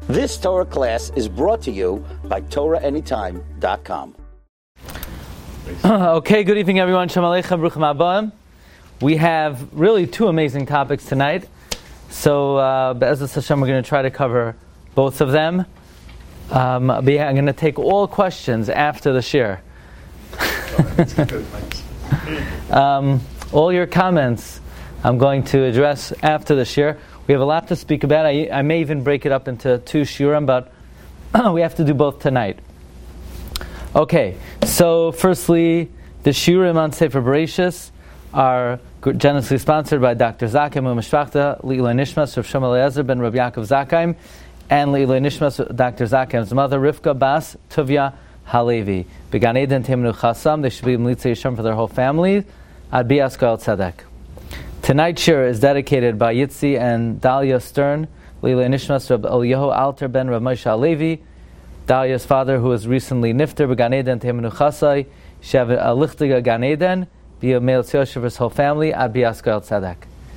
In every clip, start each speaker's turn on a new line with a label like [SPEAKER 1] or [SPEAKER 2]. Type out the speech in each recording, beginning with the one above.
[SPEAKER 1] This Torah class is brought to you by TorahAnytime.com.
[SPEAKER 2] Okay, good evening everyone. Shalom Aleichem, Bruchim Abbaim. We have really two amazing topics tonight. So, Be'ezus Hashem, we're going to try to cover both of them. I'm going to take all questions after the shir. All your comments I'm going to address after the shir. We have a lot to speak about. I may even break it up into two shiurim, but we have to do both tonight. Okay, so firstly, the shiurim on Sefer Bereshis are generously sponsored by Dr. Zakheim Umeshpachta, Le'iloi Nishmas, Rav Shlomo Eliezer ben Rav Yaakov Zakheim, and Le'iloi Nishmas, Dr. Zakheim's mother, Rivka Bas Tuvia Halevi. Began Eden Temenu Chasam, they should be Mlitzei Yishem for their whole family, Ad Bias Goel Tzedek. Tonight's shir is dedicated by Yitzi and Dalia Stern, Le'iloi Nishmas, Rav Eliyahu Alter ben Rav Moshe Halevi, Dalia's father who was recently nifter, Began Eden Temenu Chasai, Shev Alichtiga Gan Eden, be a male tziosh for his whole family, Ad Bias Goel Tzedek.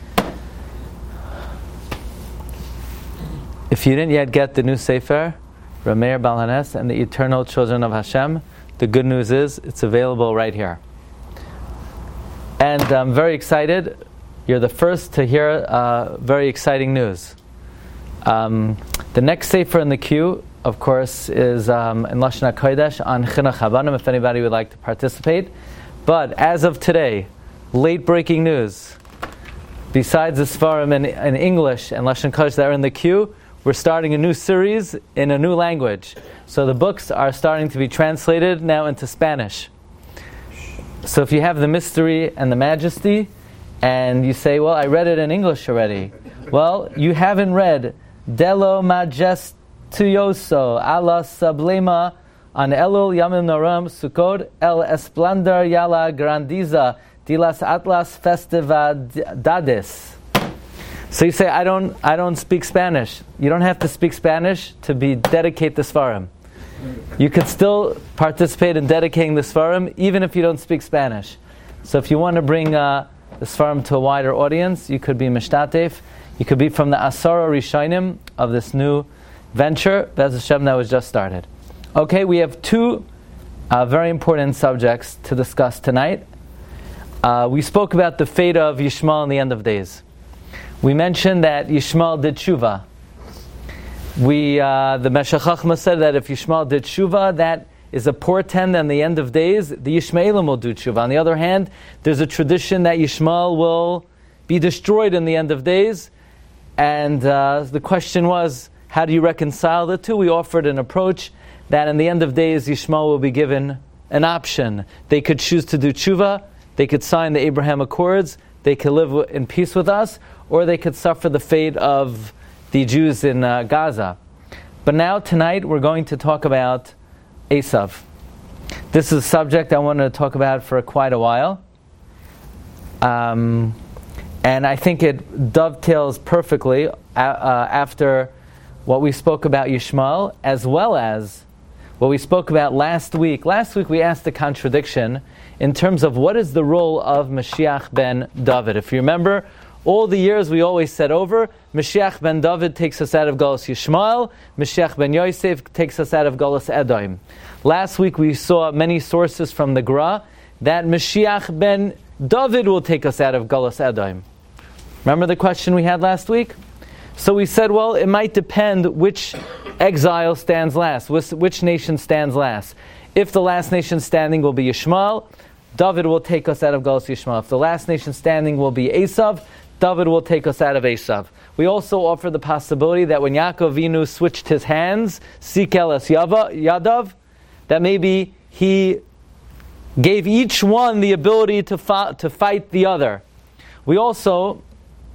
[SPEAKER 2] If you didn't yet get the new Sefer, Rameir Baal HaNes and the Eternal Children of Hashem, the good news is it's available right here. And I'm very excited. You're the first to hear very exciting news. The next Sefer in the queue, of course, is in Lashon HaKodesh on Chinuch Habanim, if anybody would like to participate. But as of today, late breaking news. Besides the Sfarim in English and Lashon Kodesh that are in the queue, we're starting a new series in a new language. So the books are starting to be translated now into Spanish. So if you have the mystery and the majesty, and you say, well, I read it in English already. Well, you haven't read De lo majestuoso a la sublema an Elul Yamim Noram Sukkot el Esplendor Yala Grandiza de las Atlas Festivadades. So you say, I don't speak Spanish. You don't have to speak Spanish to dedicate the Sfarim. You could still participate in dedicating the Sfarim even if you don't speak Spanish. So if you want to bring the Sfarim to a wider audience, you could be Mishtatef. You could be from the Asara Rishonim of this new venture, Be'ez Hashem, that was just started. Okay, we have two very important subjects to discuss tonight. We spoke about the fate of Yishmael in the end of days. We mentioned that Yishmael did tshuva. The Meshech Chochmah said that if Yishmael did tshuva, that is a portent in the end of days, the Yishmaelim will do tshuva. On the other hand, there's a tradition that Yishmael will be destroyed in the end of days. And the question was, how do you reconcile the two? We offered an approach that in the end of days, Yishmael will be given an option. They could choose to do tshuva, they could sign the Abraham Accords, they could live in peace with us, or they could suffer the fate of the Jews in Gaza. But now, tonight, we're going to talk about Esav. This is a subject I wanted to talk about for quite a while. And I think it dovetails perfectly after what we spoke about Yishmael, as well as what we spoke about last week. Last week we asked the contradiction in terms of what is the role of Mashiach ben David. If you remember, all the years we always said over, Mashiach ben David takes us out of Galus Yishmael, Mashiach ben Yosef takes us out of Galus Edom. Last week we saw many sources from the Gra that Mashiach ben David will take us out of Galus Edom. Remember the question we had last week? So we said, well, it might depend which exile stands last, which nation stands last. If the last nation standing will be Yishmael, David will take us out of Galus Yishmael. If the last nation standing will be Esav, David will take us out of Esav. We also offer the possibility that when Yaakov Avinu switched his hands, Sikel es Yadav, that maybe he gave each one the ability to fight the other. We also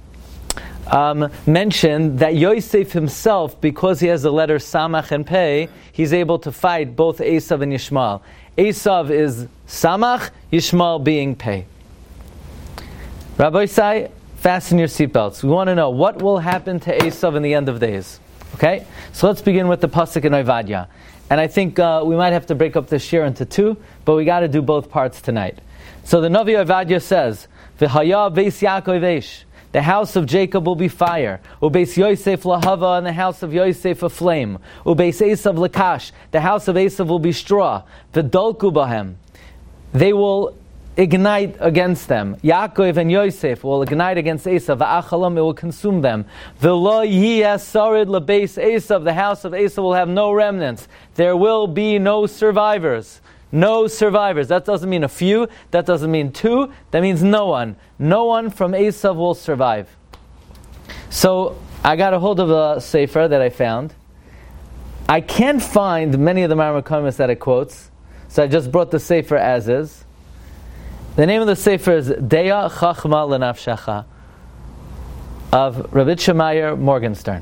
[SPEAKER 2] mentioned that Yosef himself, because he has the letters Samach and Pei, he's able to fight both Esav and Yishmael. Esav is Samach, Yishmael being Pei. Rabbi Isai, fasten your seatbelts. We want to know what will happen to Esav in the end of days. Okay? So let's begin with the Pasuk in Ovadia. And I think we might have to break up this year into two, but we got to do both parts tonight. So the Navi Ovadia says, V'haya beis Yaakov eish. the house of Jacob will be fire. Ubeis Yosef lahava, and the house of Yosef a flame. Ubeis Esav lakash, the house of Esav will be straw. V'dolku bahem, they will ignite against them. Yaakov and Yosef will ignite against Esav. V'achalam, it will consume them. V'lo yiyasarid lebeis Esav, the house of Esav will have no remnants. There will be no survivors. No survivors. That doesn't mean a few. That doesn't mean two. That means no one. No one from Esav will survive. So I got a hold of a sefer that I found. I can't find many of the Maamar Komis that it quotes, so I just brought the sefer as is. The name of the sefer is Deya Chachma L'Nafshecha of Rabbi Shemayr Morgenstern.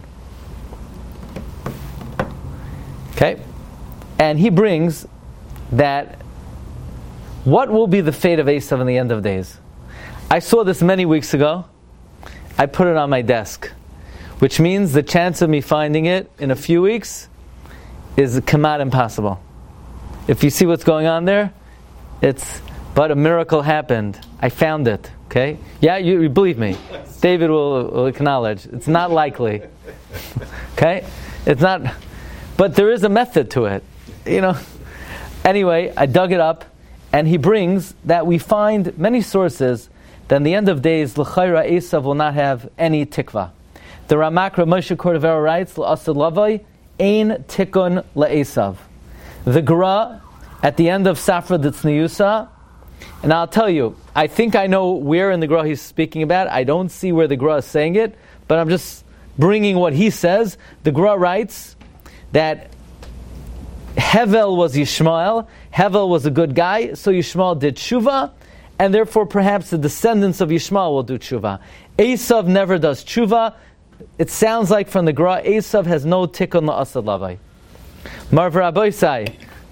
[SPEAKER 2] Okay, and he brings that what will be the fate of Esav in the end of days. I saw this many weeks ago. I put it on my desk, which means the chance of me finding it in a few weeks is kamat impossible. If you see what's going on there, but a miracle happened. I found it. Okay? Yeah, you believe me. David will acknowledge. It's not likely. Okay? It's not, but there is a method to it. Anyway, I dug it up, and he brings that we find many sources that in the end of days, l'chayra Esav will not have any tikva. The Ramak Rav Moshe Cordovero writes, l'asad lavai, ein tikun le'Esav. The Gra, at the end of Safra D'Tzniusa, and I'll tell you, I think I know where in the Gra he's speaking about. I don't see where the Gra is saying it, but I'm just bringing what he says. The Gra writes that Hevel was Yishmael. Hevel was a good guy, so Yishmael did tshuva, and therefore perhaps the descendants of Yishmael will do tshuva. Esav never does tshuva. It sounds like from the Gra, Esav has no tikkun la'asad lavai. Marv Rabbeisai,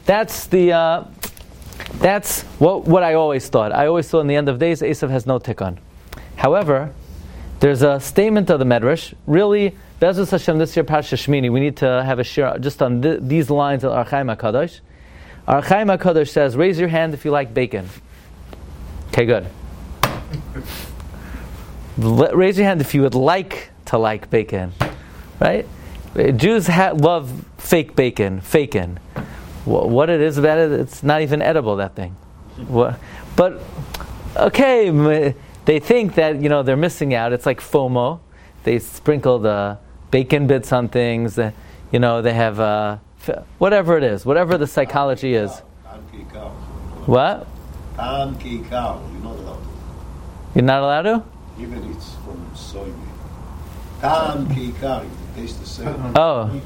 [SPEAKER 2] that's what I always thought. I always thought in the end of days, Esav has no tikkun. However, there's a statement of the Medrash, really, Be'ezus Hashem, this year Parsha Shmini, we need to have a shir just on these lines of Ar Chaim HaKadosh. Ar Chaim HaKadosh says, raise your hand if you like bacon. Okay, good. Raise your hand if you would like to like bacon. Right? Jews love fake bacon, fakin. What it is about it, it's not even edible, that thing. But, okay, they think that, they're missing out. It's like FOMO. They sprinkle the bacon bits on things. They have whatever it is, whatever the psychology is. What?
[SPEAKER 3] Pancake cow. You're not allowed to.
[SPEAKER 2] You're not allowed to?
[SPEAKER 3] Even it's from soybean. Pancake cow. It tastes the same.
[SPEAKER 2] Oh.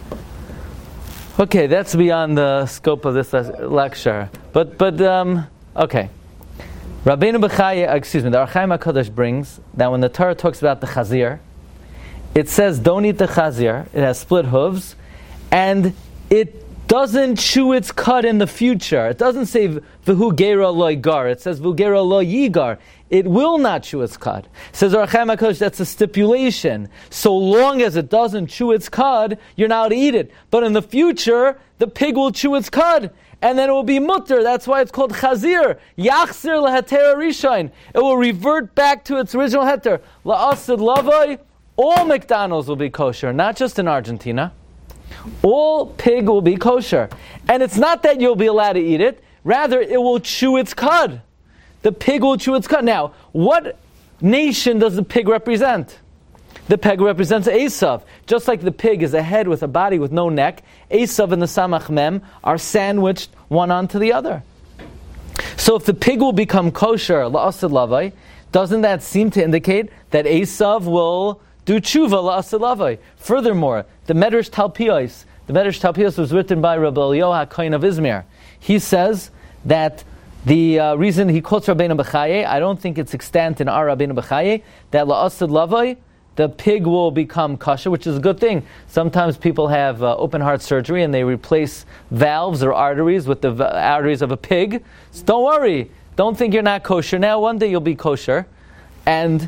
[SPEAKER 2] Okay, that's beyond the scope of this lecture. But okay. Rabbeinu Bechaya, the Ar Chaim HaKadosh brings that when the Torah talks about the chazir, it says don't eat the chazir. It has split hooves, and it doesn't chew its cud in the future. It doesn't say v'hu gera lo yigar. It says v'hu gera lo yigar. It will not chew its cud. Says Ar Chaim HaKadosh, that's a stipulation. So long as it doesn't chew its cud, you're not allowed to eat it. But in the future, the pig will chew its cud, and then it will be mutter. That's why it's called chazir. Yachzir leheter rishain. It will revert back to its original heter. La'asad lavai. All McDonald's will be kosher, not just in Argentina. All pig will be kosher. And it's not that you'll be allowed to eat it. Rather, it will chew its cud. The pig will chew its cud. Now, what nation does the pig represent? The pig represents Esav. Just like the pig is a head with a body with no neck, Esav and the Samach Mem are sandwiched one onto the other. So if the pig will become kosher, la'asad lavai, doesn't that seem to indicate that Esav will do tshuva la'asad lavai? Furthermore, the Medrash Talpios was written by Rabbi Eliyahu HaKohen of Izmir. He says that the reason he quotes Rabbeinu Bechaye, I don't think it's extant in our Rabbeinu Bechaye, that la'asad lavai, the pig will become kosher, which is a good thing. Sometimes people have open heart surgery and they replace valves or arteries with the arteries of a pig. So don't worry. Don't think you're not kosher now. One day you'll be kosher. And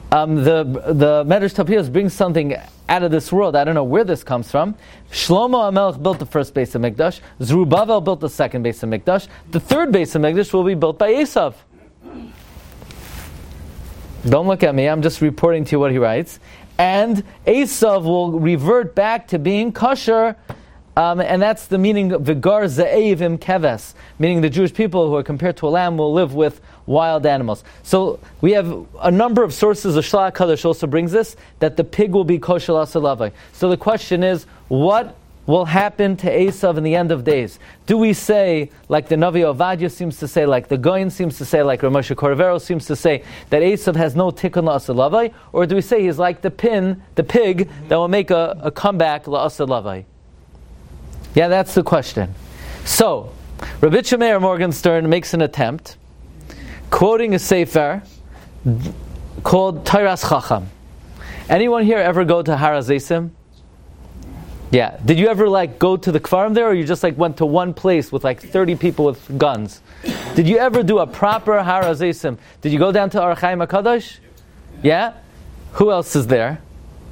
[SPEAKER 2] the Medrash Talpios brings something out of this world. I don't know where this comes from. Shlomo HaMelech built the first base of Mikdash. Zerubbabel built the second base of Mikdash. The third base of Mikdash will be built by Esav. Don't look at me, I'm just reporting to you what he writes. And Esav will revert back to being kosher, and that's the meaning of Vigar Za'ev im Keves, meaning the Jewish people who are compared to a lamb will live with wild animals. So we have a number of sources. The Shlach Kadosh also brings this, that the pig will be kosher l'aseh. So the question is, what will happen to Esav in the end of days? Do we say, like the Navi Ovadia seems to say, like the Goyen seems to say, like Ramosha Corvero seems to say, that Esav has no tikkun l'aseh, or do we say he's like the pig that will make a comeback l'aseh? Yeah, that's the question. So, Rabbi Meir Morgenstern makes an attempt, quoting a sefer called Teiras Chacham. Anyone here ever go to Har HaZeisim? Yeah. Did you ever go to the Kfarim there, or you just went to one place with 30 people with guns? Did you ever do a proper Har HaZeisim? Did you go down to Ar Chaim HaKadosh? Yeah? Who else is there?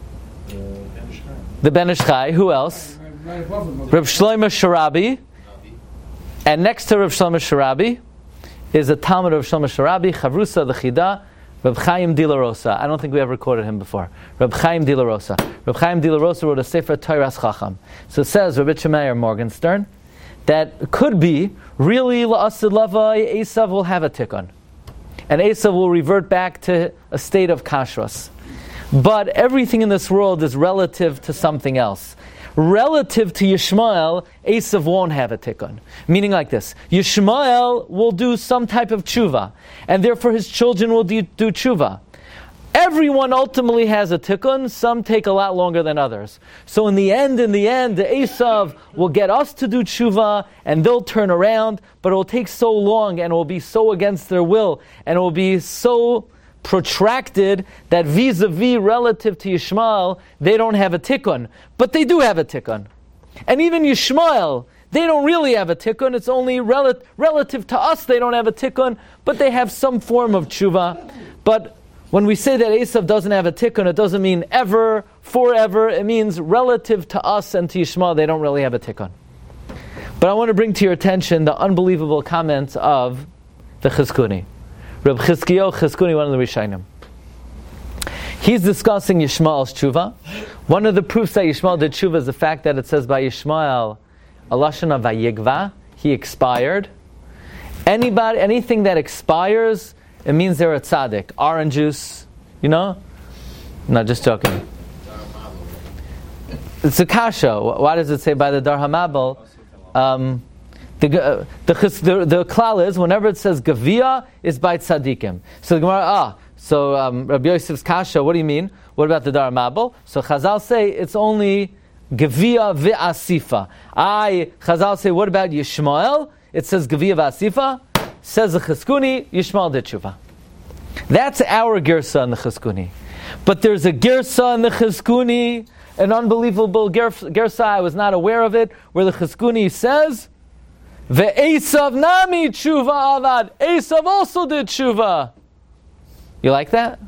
[SPEAKER 2] The Ben Ish Chai. Who else? Reb Shlomo Sharabi. And next to Reb Shlomo Sharabi is a Talmud of Shlomo Sharabi, Chavrusa the Chida, Reb Chaim de la Rosa. I don't think we ever quoted him before. Reb Chaim de la Rosa. Reb Chaim de la Rosa wrote a Sefer Teiras Chacham. So it says, Rabbi Meir Morgenstern, that could be really La'asid Lavai, Esav will have a tikkun. And Esav will revert back to a state of kashrus. But everything in this world is relative to something else. Relative to Yishmael, Esav won't have a tikkun. Meaning like this: Yishmael will do some type of tshuva, and therefore his children will do tshuva. Everyone ultimately has a tikkun. Some take a lot longer than others. So in the end, the Esav will get us to do tshuva, and they'll turn around. But it will take so long, and it will be so against their will, and it will be so protracted that vis-a-vis relative to Yishmael, they don't have a tikkun. But they do have a tikkun. And even Yishmael, they don't really have a tikkun. It's only relative to us they don't have a tikkun, but they have some form of tshuva. But when we say that Esav doesn't have a tikkun, it doesn't mean ever, forever. It means relative to us and to Yishmael, they don't really have a tikkun. But I want to bring to your attention the unbelievable comments of the Chizkuni. Reb Chizkiyahu Chizkuni, one of the Rishonim. He's discussing Yishmael's tshuva. One of the proofs that Yishmael did tshuva is the fact that it says by Yishmael, Alashana Vayigva, he expired. Anything that expires, it means they're a tzaddik. Orange juice, No, just joking. It's a kasha. Why does it say by the Dar HaMabel? The klal is, whenever it says Gavia, is by tzaddikim. So the Gemara, Rabbi Yosef's kasha, what do you mean? What about the Dar HaMabel? So Chazal say it's only Gavia ve'asifa. Chazal say, what about Yishmael? It says Gavia ve'asifa. Says the Chizkuni, Yishmael did tshuva. That's our girsa in the Chizkuni. But there's a girsa in the Chizkuni, an unbelievable girsa, I was not aware of it, where the Chizkuni says, Ve'esav nami tshuva avad. Esav also did tshuva. You like that?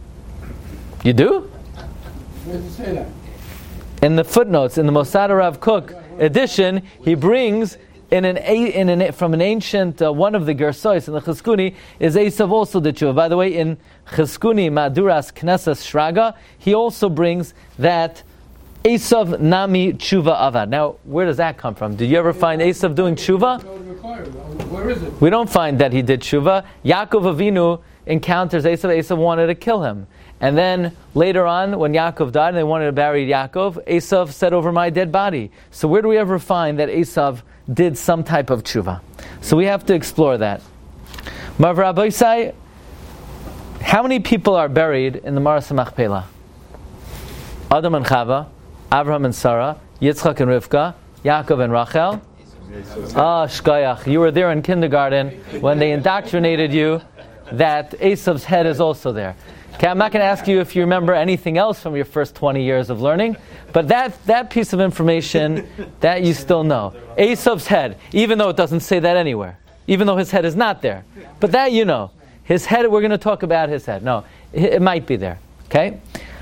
[SPEAKER 2] You do?
[SPEAKER 4] Where does it say that?
[SPEAKER 2] In the footnotes, in the Mosad Rav Kook edition, he brings from an ancient one of the Gersois in the Chizkuni is Esav also did tshuva. By the way, in Chizkuni Maduras Knesses Shraga, he also brings that Esav nami tshuva avad. Now, where does that come from? Did you ever find Esav doing tshuva?
[SPEAKER 4] Where is it?
[SPEAKER 2] We don't find that he did tshuva. Yaakov Avinu encounters Esav. Esav wanted to kill him. And then later on, when Yaakov died and they wanted to bury Yaakov, Esav said, over my dead body. So where do we ever find that Esav did some type of tshuva? So we have to explore that. Marv Rabbi Yisai, how many people are buried in the Maras Machpelah? Adam and Chava, Abraham and Sarah, Yitzchak and Rivka, Yaakov and Rachel. Shkayach, you were there in kindergarten when they indoctrinated you that Esav's head is also there. Okay, I'm not going to ask you if you remember anything else from your first 20 years of learning, but that piece of information, that you still know. Esav's head, even though it doesn't say that anywhere, even though his head is not there. But that you know. His head, we're going to talk about his head. No, it might be there. Okay?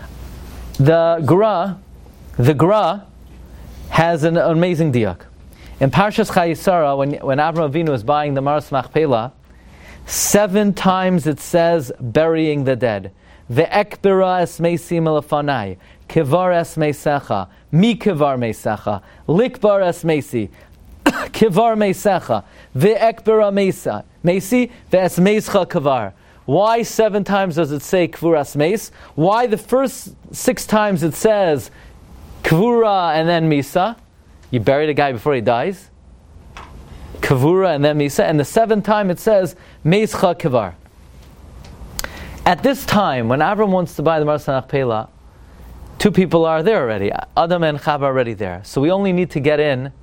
[SPEAKER 2] The Gra has an amazing diak. In Parshas Chayisara, when Avraham Avinu was buying the Maras Machpelah, 7 times it says burying the dead. Ve'ekbira es meisi melafanai, kivar es meisecha, mi kivar meisecha, likbar es meisi, kivar meisecha, ve'ekbira meisi, ve'es meischa kivar. Why 7 times does it say kvuras meis? Why the first 6 times it says kvura and then misa? You buried a guy before he dies. Kavura and then misa. And the 7th time it says meischa kivar. At this time, when Avram wants to buy the Marasa Machpelah, 2 people are there already. Adam and Chava are already there. So we only need to get in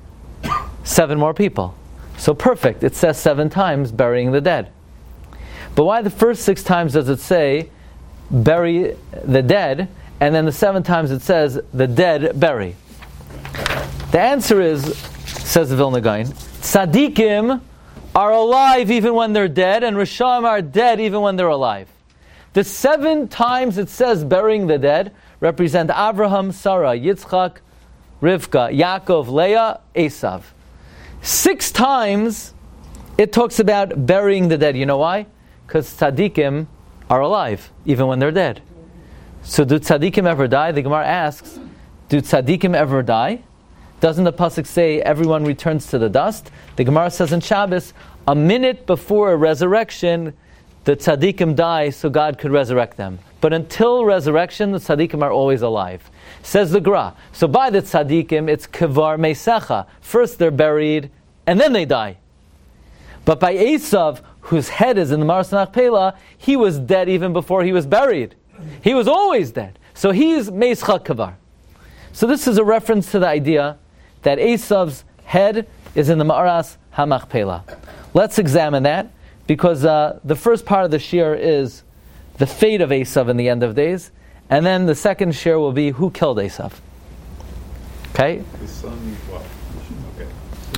[SPEAKER 2] 7 more people. So perfect. It says 7 times burying the dead. But why the first 6 times does it say bury the dead, and then the 7 times it says the dead bury? The answer is, says the Vilna Gaon, tzaddikim are alive even when they're dead, and Rishaim are dead even when they're alive. The 7 times it says burying the dead represent Abraham, Sarah, Yitzchak, Rivka, Yaakov, Leah, Esav. 6 times it talks about burying the dead. You know why? Because tzaddikim are alive even when they're dead. So do tzaddikim ever die? The Gemara asks, do tzaddikim ever die? Doesn't the pasuk say everyone returns to the dust? The Gemara says in Shabbos, a minute before a resurrection, the tzaddikim die so God could resurrect them. But until resurrection, the tzaddikim are always alive. Says the Gra. So by the tzaddikim, it's kivar meisecha. First they're buried, and then they die. But by Esav, whose head is in the Marasa Machpelah, he was dead even before he was buried. He was always dead. So he's meischa kivar. So this is a reference to the idea that Esav's head is in the Ma'aras HaMachpelah. Let's examine that, because the first part of the shir is the fate of Esav in the end of days, and then the second shir will be who killed Esav. Okay?
[SPEAKER 5] His son, what? Okay.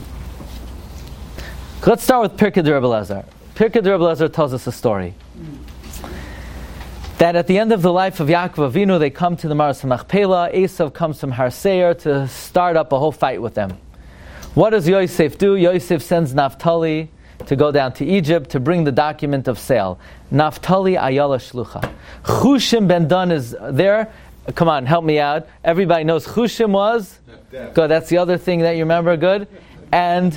[SPEAKER 2] Let's start with Pirkei de Rebbe Elazar. Pirkei de Rebbe Elazar tells us a story. That at the end of the life of Yaakov Avinu, they come to the Marasa Machpelah. Esav comes from Har Seir to start up a whole fight with them. What does Yosef do? Yosef sends Naphtali to go down to Egypt to bring the document of sale. Naphtali Ayala Shlucha. Chushim ben Dan is there. Come on, help me out. Everybody knows Chushim was? Good, that's the other thing that you remember, good. And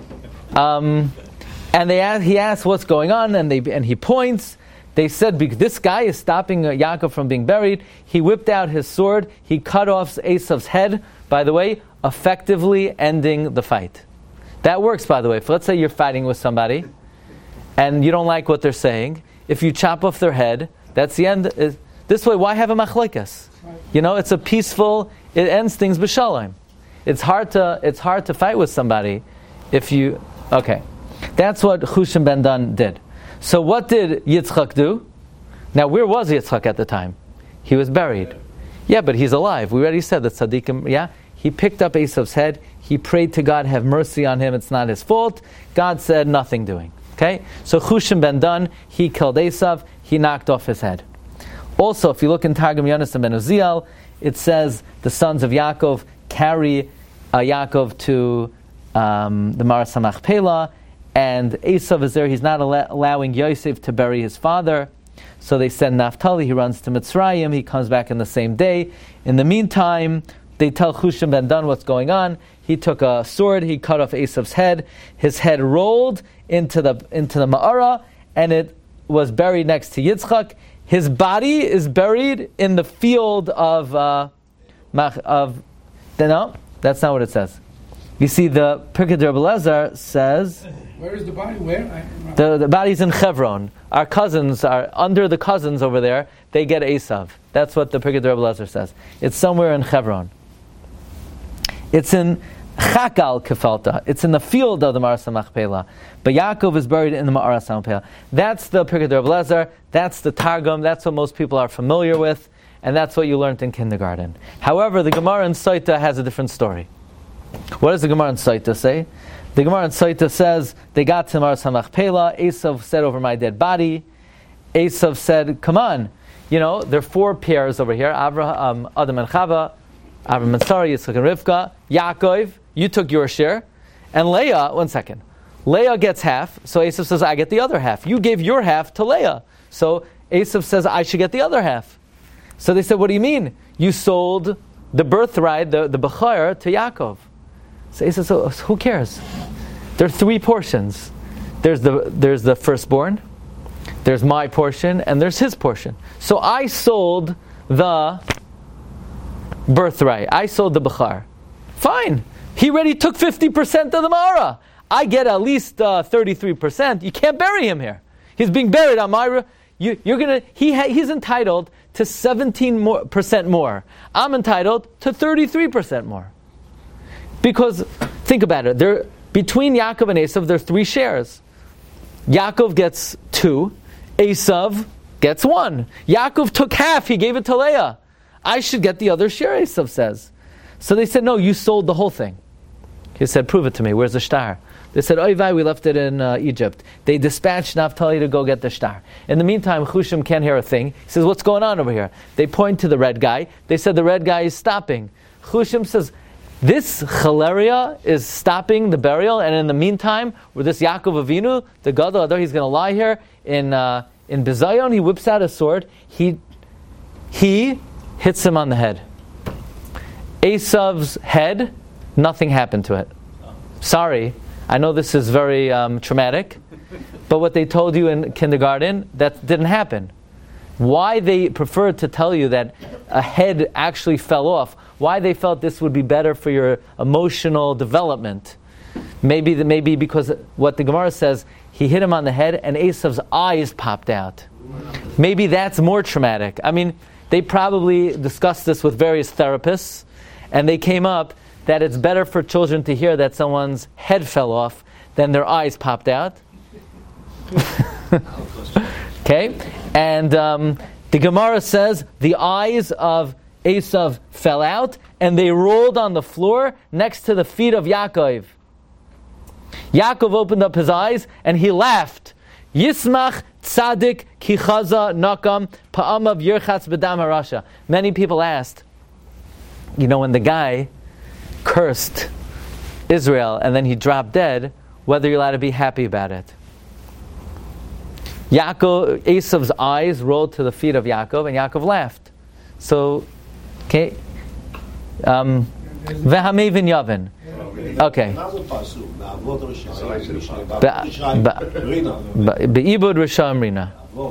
[SPEAKER 2] he asks what's going on, and he points. They said, this guy is stopping Yaakov from being buried. He whipped out his sword. He cut off Esav's head, by the way, effectively ending the fight. That works, by the way. If let's say you're fighting with somebody, and you don't like what they're saying, if you chop off their head, that's the end. This way, why have a machlekes? You know, it's a peaceful, it ends things b'shalom. It's hard to fight with somebody if you, okay. That's what Chushim ben Dan did. So what did Yitzchak do? Now, where was Yitzchak at the time? He was buried. Yeah, but he's alive. We already said that tzaddikim, yeah? He picked up Esav's head. He prayed to God, have mercy on him. It's not his fault. God said, nothing doing. Okay? So Chushim ben Dan, he killed Esav. He knocked off his head. Also, if you look in Targum Yonasan ben Uziel, it says the sons of Yaakov carry Yaakov to the Marasa Machpelah, and Esav is there. He's not allowing Yosef to bury his father. So they send Naphtali. He runs to Mitzrayim. He comes back in the same day. In the meantime, they tell Chushim ben Dan what's going on. He took a sword. He cut off Esav's head. His head rolled into the Ma'ara, and it was buried next to Yitzchak. His body is buried in the field of no, that's not what it says. You see, the Pirkei de Rebbe Elazar says,
[SPEAKER 4] where is the body? Where?
[SPEAKER 2] The body's in Chevron. Our cousins are under the cousins over there. They get Esav. That's what the Pirkei de Rebbe Elazar says. It's somewhere in Chevron. It's in Chakal Kefalta. It's in the field of the Marasa Machpelah. But Yaakov is buried in the Marasa Machpelah. That's the Pirkei de Rebbe Elazar. That's the Targum. That's what most people are familiar with. And that's what you learned in kindergarten. However, the Gemara in Saita has a different story. What does the Gemara in Saita say? The Gemara in Saita says, they got to Marasa Machpelah. Esav said, over my dead body. Esav said, come on. You know, there are 4 pairs over here. Adam and Chava, Abraham and Sarah, Yitzchak and Rivka. Yaakov, you took your share. And Leah, one second. Leah gets half, so Esav says, I get the other half. You gave your half to Leah, so Esav says, I should get the other half. So they said, what do you mean? You sold the birthright, the Bechor, to Yaakov. So Esav says, so who cares? There are 3 portions. There's the firstborn, there's my portion, and there's his portion. So I sold the birthright. I sold the Bechor. Fine. He already took 50% of the Mara. I get at least 33%. You can't bury him here. He's being buried on my... He's entitled to 17% more. I'm entitled to 33% more. Because, think about it. Between Yaakov and Esav, there are 3 shares. Yaakov gets 2. Esav gets 1. Yaakov took half. He gave it to Leah. I should get the other share, Esav says. So they said, no, you sold the whole thing. He said, prove it to me. Where's the shtar? They said, oy vay, we left it in Egypt. They dispatched Naphtali to go get the shtar. In the meantime, Chushim can't hear a thing. He says, what's going on over here? They point to the red guy. They said, the red guy is stopping. Chushim says, this Chalaria is stopping the burial, and in the meantime, with this Yaakov Avinu, the Gadol, he's going to lie here in Bizayon. He whips out a sword. He hits him on the head. Esav's head, nothing happened to it. Sorry, I know this is very traumatic, but what they told you in kindergarten, that didn't happen. Why they preferred to tell you that a head actually fell off, why they felt this would be better for your emotional development. Maybe because what the Gemara says, he hit him on the head and Esav's eyes popped out. Maybe that's more traumatic. I mean, they probably discussed this with various therapists, and they came up that it's better for children to hear that someone's head fell off than their eyes popped out. Okay? And the Gemara says the eyes of Esav fell out and they rolled on the floor next to the feet of Yaakov. Yaakov opened up his eyes and he laughed. Yismach tzadik kichaza nakam pa'amav yerchatz b'dam harasha. Many people asked, when the guy cursed Israel and then he dropped dead, whether you're allowed to be happy about it. Esav's eyes rolled to the feet of Yaakov, and Yaakov laughed. So, okay, V'hamevin Yavin. Okay. Be'ibud Risha Amrina.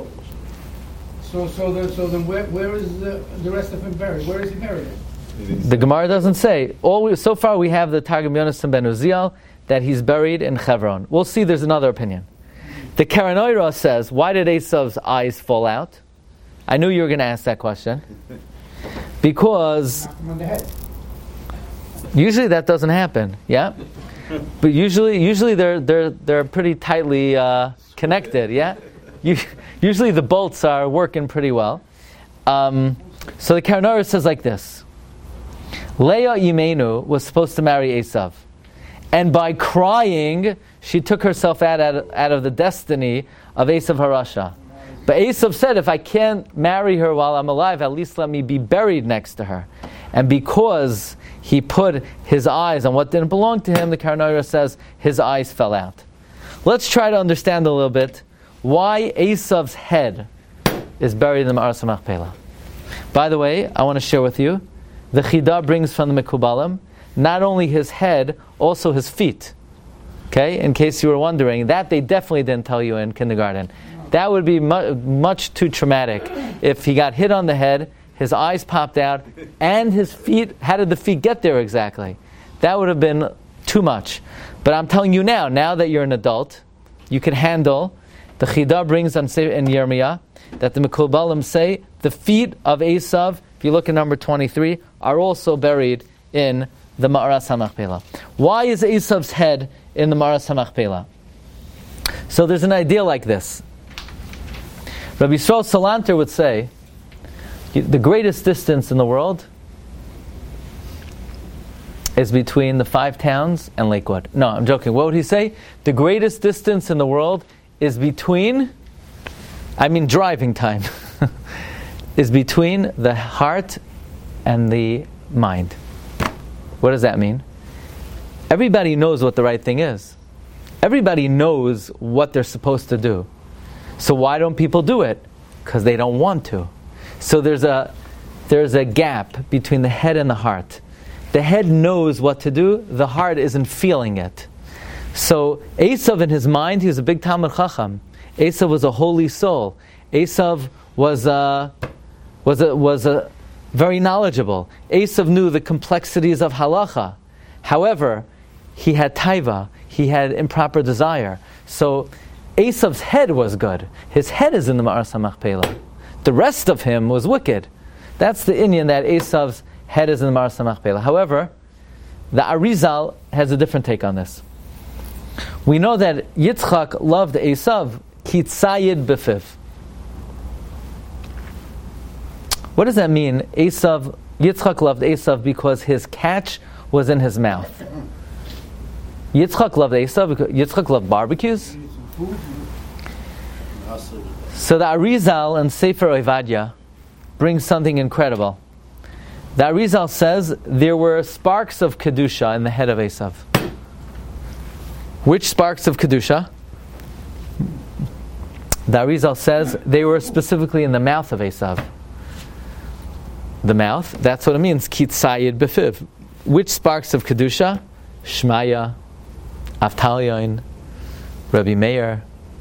[SPEAKER 4] So then where is the rest of him buried? Where is he buried?
[SPEAKER 2] The Gemara doesn't say. So far we have the Targum Yonasan ben Uziel that he's buried in Hebron. We'll see there's another opinion. The Keren Oira says, why did Esav's eyes fall out? I knew you were going to ask that question. Because usually that doesn't happen, yeah? But usually they're pretty tightly connected, yeah? Usually the bolts are working pretty well. So the Keren Oira says like this. Leah Imenu was supposed to marry Esav. And by crying, she took herself out of the destiny of Esav Harasha. But Esav said, if I can't marry her while I'm alive, at least let me be buried next to her. And because he put his eyes on what didn't belong to him, the Keren Oira says his eyes fell out. Let's try to understand a little bit why Esav's head is buried in the Ma'aras HaMachpelah. By the way, I want to share with you, the Chidah brings from the Mekubalim, not only his head, also his feet. Okay, in case you were wondering, that they definitely didn't tell you in kindergarten. That would be much too traumatic if he got hit on the head, his eyes popped out, and his feet, how did the feet get there exactly? That would have been too much. But I'm telling you now that you're an adult, you can handle, the Chidah brings in Yirmiyah, that the Mekubalim say, the feet of Esav, if you look at number 23, are also buried in the Ma'aras HaMachpelah. Why is Esav's head in the Ma'aras HaMachpelah? So there's an idea like this. Rabbi Yisrael Salanter would say, the greatest distance in the world is between the 5 towns and Lakewood. No, I'm joking. What would he say? The greatest distance in the world is driving time, is between the heart and the mind. What does that mean? Everybody knows what the right thing is. Everybody knows what they're supposed to do. So why don't people do it? Because they don't want to. So there's a gap between the head and the heart. The head knows what to do, the heart isn't feeling it. So Esav, in his mind, he was a big Talmid Chacham. Esav was a holy soul. Esav was a very knowledgeable. Esav knew the complexities of halacha. However, he had taiva, he had improper desire. So Esav's head was good. His head is in the Ma'aras HaMachpelah. The rest of him was wicked. That's the inyan, that Esav's head is in the Ma'aras HaMachpelah. However, the Arizal has a different take on this. We know that Yitzchak loved Esav, kitzayid befiv. What does that mean? Yitzchak loved Esav because his catch was in his mouth. Yitzchak loved Esav because Yitzchak loved barbecues. So the Arizal and Sefer Ovadia brings something incredible. The Arizal says there were sparks of Kedusha in the head of Esav. Which sparks of Kedusha? The Arizal says they were specifically in the mouth of Esav. The mouth, that's what it means, kitzayid befiv. Which sparks of Kedusha? Shmaya, Avtalyon, Rabbi Meir.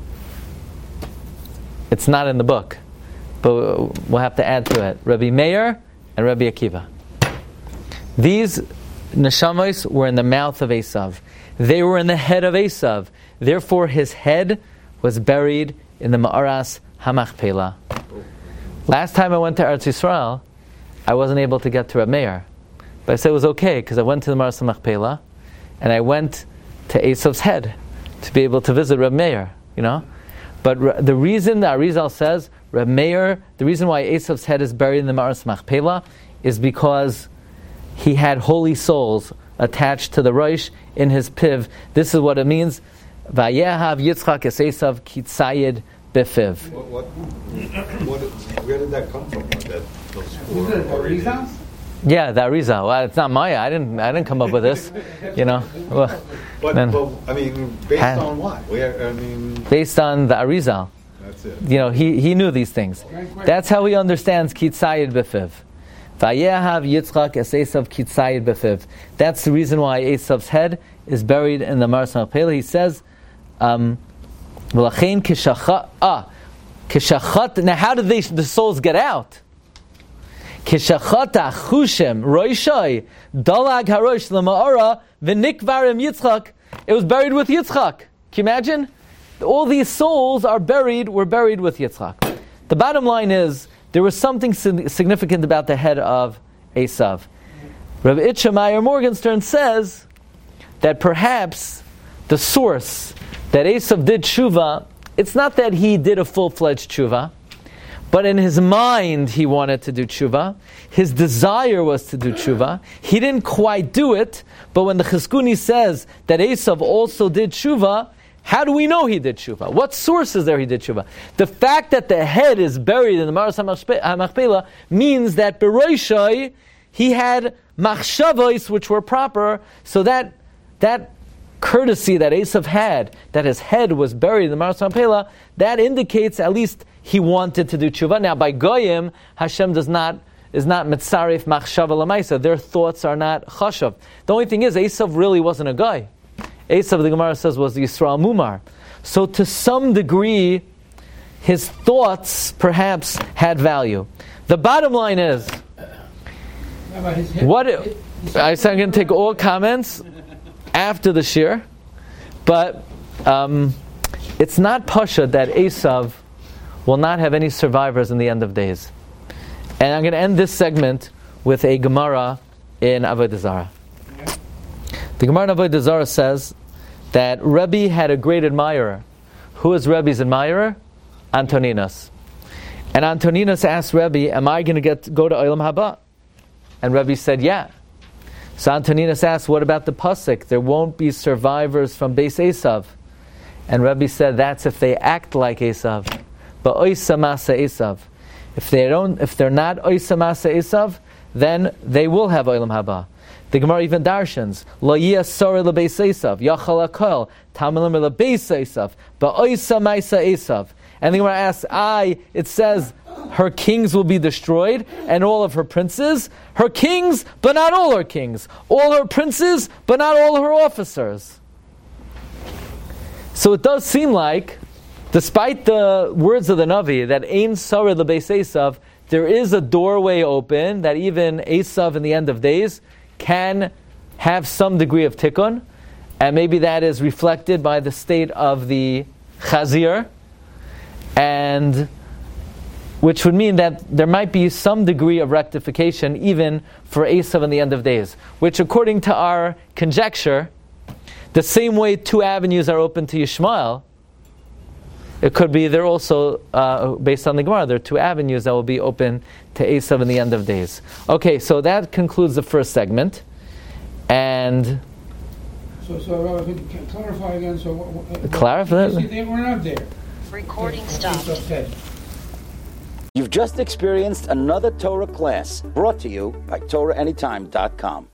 [SPEAKER 2] It's not in the book, but we'll have to add to it. Rabbi Meir and Rabbi Akiva. These neshamos were in the mouth of Esav. They were in the head of Esav. Therefore, his head was buried in the Ma'aras HaMachpelah. Last time I went to Eretz Yisrael, I wasn't able to get to Rabbi Meir. But I said it was okay, because I went to the Ma'aras HaMachpelah, and I went to Esav's head to be able to visit Rabbi Meir, But the reason that Arizal says, Rabbi Meir, the reason why Esav's head is buried in the Ma'aras HaMachpelah is because he had holy souls attached to the Rosh in his piv. This is what it means. Vayehav Yitzchak es Esav kitzayid befiv.
[SPEAKER 5] Where did that come from? Those four
[SPEAKER 4] Arizal?
[SPEAKER 2] Yeah, the Arizal. Well, it's not Maya. I didn't come up with this. Well,
[SPEAKER 5] based on what?
[SPEAKER 2] Based on the Arizal.
[SPEAKER 5] That's it.
[SPEAKER 2] He knew these things. That's how he understands kitzayid befiv. Vayehav Yitzchak es Esav kitzayid befiv. That's the reason why Esav's head is buried in the Ma'aras HaMachpelah. He says, "V'lachein kishachat." Now, how did the souls get out? Kishachat achushem roishai dalag harosh lema'ara v'nikvarim Yitzchak. It was buried with Yitzchak. Can you imagine? All these souls were buried with Yitzchak. The bottom line is, there was something significant about the head of Esav. Rabbi Itcha Meyer Morgenstern says that perhaps the source that Esav did tshuva, it's not that he did a full-fledged tshuva, but in his mind he wanted to do tshuva. His desire was to do tshuva. He didn't quite do it, but when the Chizkuni says that Esav also did tshuva, how do we know he did tshuva? What source is there he did tshuva? The fact that the head is buried in the Ma'aras HaMachpelah means that Beroishai, he had machshavos which were proper, so that courtesy that Esav had, that his head was buried in the Ma'aras HaMachpelah, that indicates at least he wanted to do tshuva. Now by Goyim, Hashem is not mitzaref machshava l'maisa. Their thoughts are not chashav. The only thing is, Esav really wasn't a guy. Esav, the Gemara says, was the Yisrael Mumar. So to some degree, his thoughts perhaps had value. The bottom line is, I'm going to take all comments after the shir, but it's not pasha that Esav will not have any survivors in the end of days. And I'm going to end this segment with a Gemara in Avodah Zarah. The Gemara in Avodah Zarah says that Rebbe had a great admirer. Who is Rebbe's admirer? Antoninus. And Antoninus asked Rebbe, am I going to go to Olam Haba? And Rebbe said, yeah. So Antoninus asked, what about the pasuk? There won't be survivors from Beis Esav. And Rebbe said, that's if they act like Esav. But Oisa Masa Esav. If they're not Oisa Masa Esav, then they will have Olam Haba. The Gemara even darshans, Lo yiyasor lebeis Esav, Yachal hakol, Tamalim lebeis Esav, Ba'oisa ma'isa Esav. And the Gemara asks, it says her kings will be destroyed, and all of her princes. Her kings, but not all her kings. All her princes, but not all her officers. So it does seem like, despite the words of the Navi, that Ein Sarah lebeis Esav, there is a doorway open that even Esav in the end of days can have some degree of tikkun, and maybe that is reflected by the state of the Chazir, and which would mean that there might be some degree of rectification even for Esav in the end of days, which according to our conjecture, the same way two avenues are open to Yishmael, it could be there also, based on the Gemara, there are two avenues that will be open to Esav in the end of days. Okay, so that concludes the first segment. And
[SPEAKER 4] So Rabbi, could you clarify again?
[SPEAKER 2] Clarify?
[SPEAKER 4] They were not there.
[SPEAKER 6] Recording stopped.
[SPEAKER 1] You've just experienced another Torah class brought to you by TorahAnytime.com.